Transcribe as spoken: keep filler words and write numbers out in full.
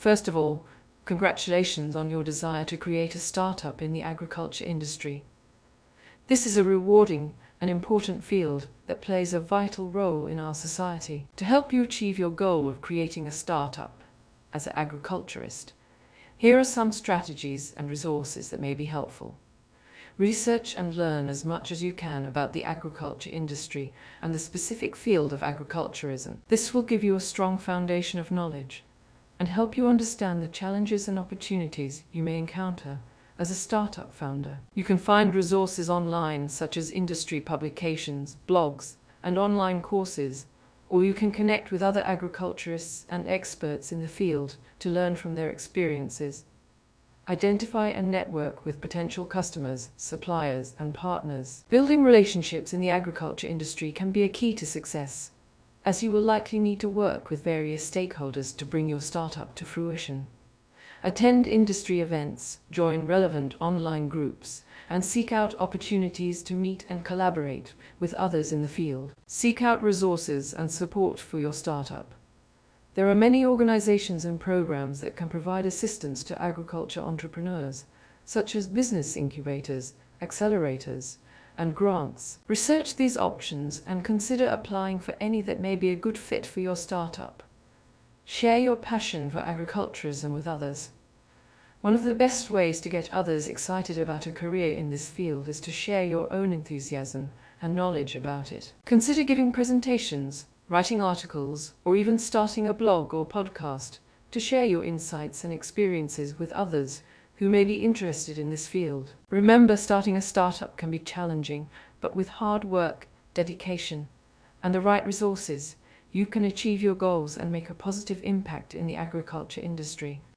First of all, congratulations on your desire to create a startup in the agriculture industry. This is a rewarding and important field that plays a vital role in our society. To help you achieve your goal of creating a startup as an agriculturist, here are some strategies and resources that may be helpful. Research and learn as much as you can about the agriculture industry and the specific field of agriculturism. This will give you a strong foundation of knowledge and help you understand the challenges and opportunities you may encounter as a startup founder. You can find resources online such as industry publications, blogs, and online courses, or you can connect with other agriculturists and experts in the field to learn from their experiences. Identify and network with potential customers, suppliers, and partners. Building relationships in the agriculture industry can be a key to success, as you will likely need to work with various stakeholders to bring your startup to fruition. Attend industry events, join relevant online groups, and seek out opportunities to meet and collaborate with others in the field. Seek out resources and support for your startup. There are many organizations and programs that can provide assistance to agriculture entrepreneurs, such as business incubators, accelerators, and grants. Research these options and consider applying for any that may be a good fit for your startup. Share your passion for agriculturism with others. One of the best ways to get others excited about a career in this field is to share your own enthusiasm and knowledge about it. Consider giving presentations, writing articles, or even starting a blog or podcast to share your insights and experiences with others who may be interested in this field. Remember, starting a startup can be challenging, but with hard work, dedication, and the right resources, you can achieve your goals and make a positive impact in the agriculture industry.